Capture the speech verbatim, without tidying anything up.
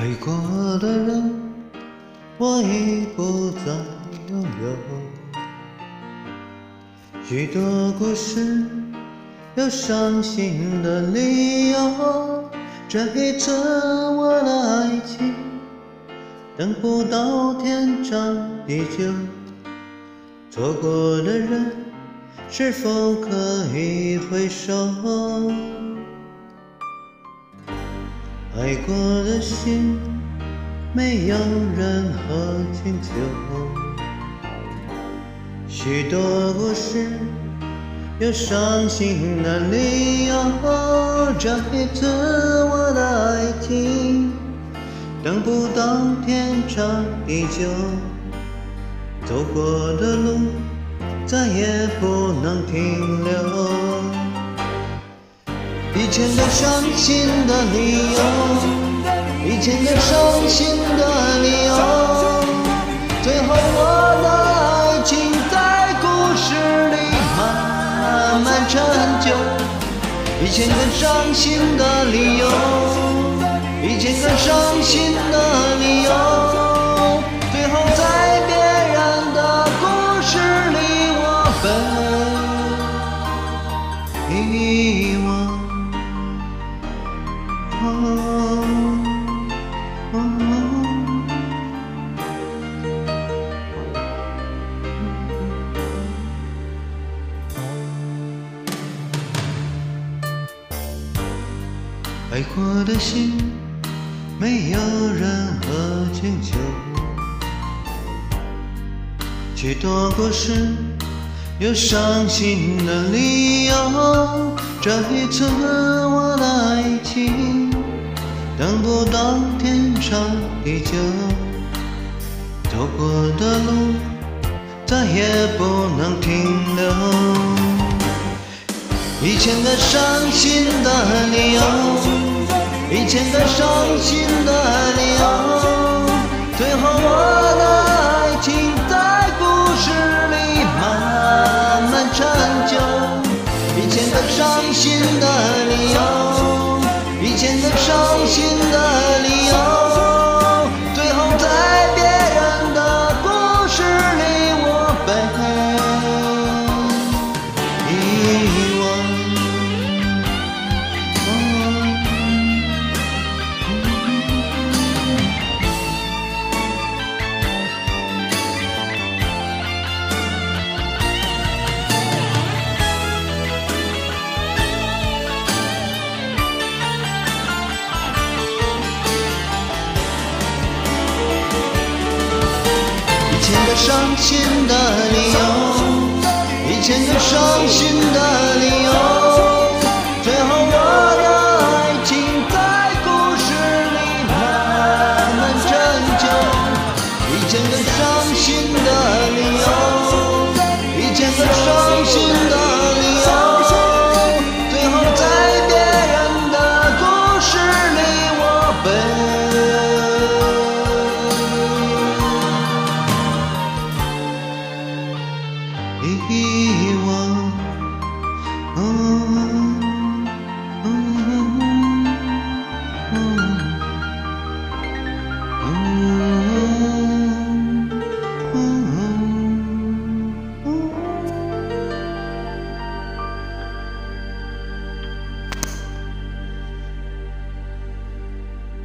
爱过的人，我已不再拥有。许多故事有伤心的理由，这一次我的爱情等不到天长地久。错过的人，是否可以回首？爱过的心，没有任何请求。许多故事有伤心的理由，这一次我的爱情等不到天长地久。走过的路再也不能停留。以前的伤心的理由，以前的伤心的理由，最后我的爱情在故事里慢慢陈旧。以前的伤心的理由，以前的伤心的理由，最后在别人的故事里我被遗忘。哦哦爱过的心，没有任何请求。许多故事有伤心的理由，这一次我的爱情等不到天长地久。走过的路再也不能停留。以前的伤心的理由，以前的伤心的理由，最后我的爱情在故事里慢慢陈旧。以前的伤心的理由，以前的伤心的理由，最后在别人的故事里我被遗忘。以前的伤心的理由，以前的伤心的理由，最后我的爱情在故事里慢慢陈旧。以前的伤心的理由，以前的伤心的理由，最后在别人的故事里我被遗忘。哦哦